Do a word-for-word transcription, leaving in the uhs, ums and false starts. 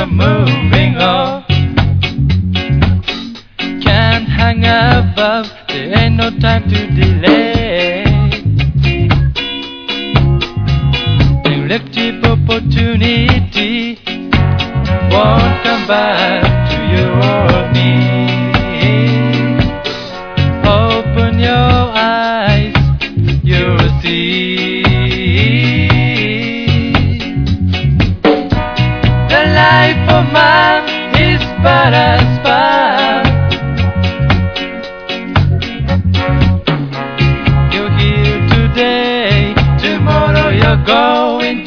you're moving on. Can't hang above, there ain't no time to delay. Elective opportunity won't come back to you or me. Open your eyes, you'll see. The life of man is but a spark. You're here today, tomorrow you're going